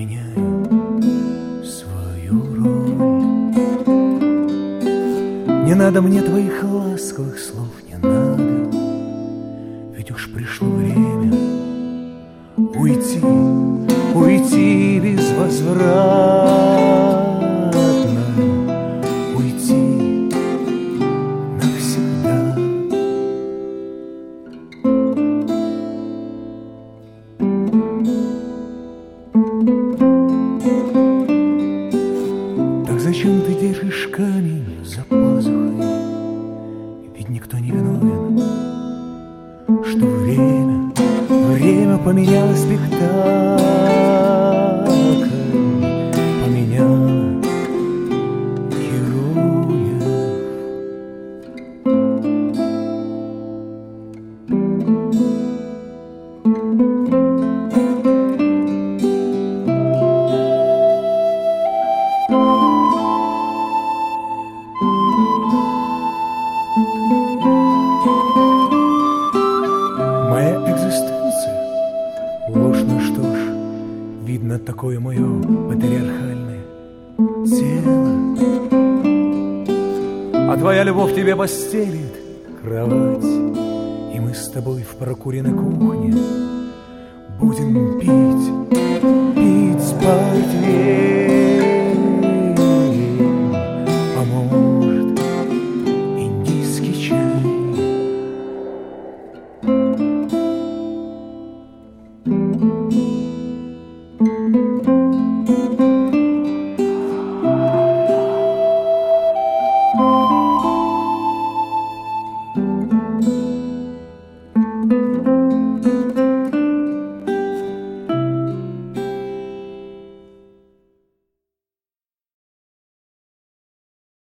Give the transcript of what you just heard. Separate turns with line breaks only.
меняю свою роль. Не надо мне твоих ласковых слов, не надо, ведь уж пришло время уйти, уйти безвозвратно, уйти навсегда. Так зачем ты держишь камень за пазухой? Ведь никто не виновен, что время поменяло спектакль, поменяло героев. Моя экзистенция — ложь, ну что ж, видно такое мое патриархальное тело. А твоя любовь тебе постелит кровать, и мы с тобой в прокуренной кухне будем пить, портвейн, а может, индийский чай.